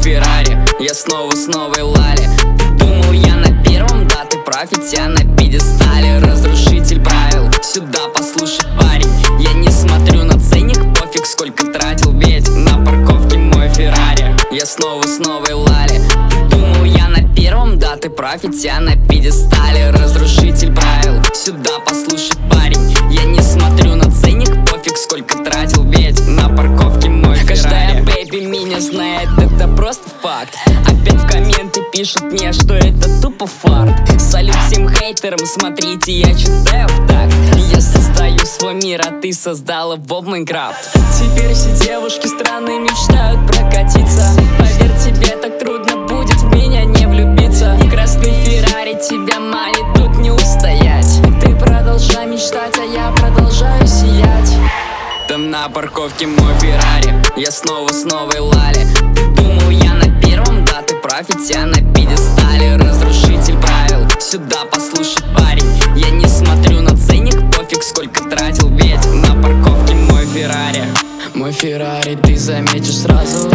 Феррари, я снова с новой Лали. Думал я на первом, да ты прав, ведь я на пьедестале. Разрушитель правил, сюда послушай, парень. Я не смотрю на ценник, пофиг сколько тратил, ведь на парковке мой Феррари. Я снова с новой Лали. Думал я на первом, да ты прав, ведь я на пьедестале. Разрушитель правил, сюда послушай, парень. Я не смотрю на ценник, пофиг сколько тратил, ведь на парковке мой Феррари. Каждая бэйби меня знает, это просто факт. Опять в комменты пишут мне, что это тупо фарт. Салют всем хейтерам, смотрите, я читаю в такт. Я создаю свой мир, а ты создал его в Майнкрафт. Теперь все девушки страны мечтают прокатиться. Поверь, тебе так трудно будет в меня не влюбиться. Красный Феррари тебя манит, тут не устоять. Ты продолжай мечтать, а я продолжаю сиять. Там на парковке мой Феррари, я снова с новой Лали. Думал я на первом, да ты прав, ведь я на пьедестале. Разрушитель правил, сюда послушай, парень. Я не смотрю на ценник, пофиг сколько тратил, ведь на парковке мой Феррари. Мой Феррари ты заметишь сразу.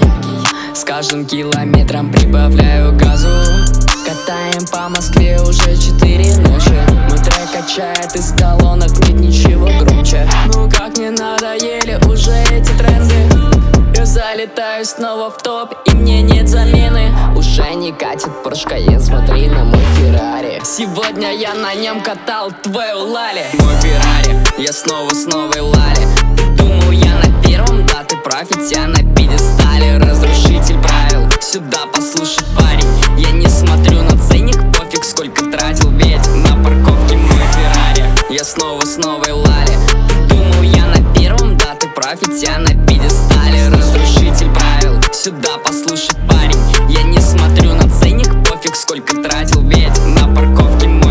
С каждым километром прибавляю газу. Катаем по Москве уже 4 ночи. Мой трек качает из колонок, нет ничего громче. Ну как мне надоели уже эти тренды. Я залетаю снова в топ, и мне нет замены. Уже не катит Porsche Cayenne, смотри на мой Феррари. Сегодня я на нем катал твою Лали. Мой Феррари, я снова с новой Лали. Думал я на первом, да ты прав, ведь я на пьедестале. Разрушитель правил, сюда послушай, парень. Я не смотрю на ценник, пофиг сколько тратил, ведь на парковке мой Феррари. Я снова с новой Лали. Думал я на первом, да ты прав, ведь я на пьедестале. Разрушитель правил, сюда послушай, парень. Я не смотрю на ценник, пофиг сколько тратил, ведь на парковке мой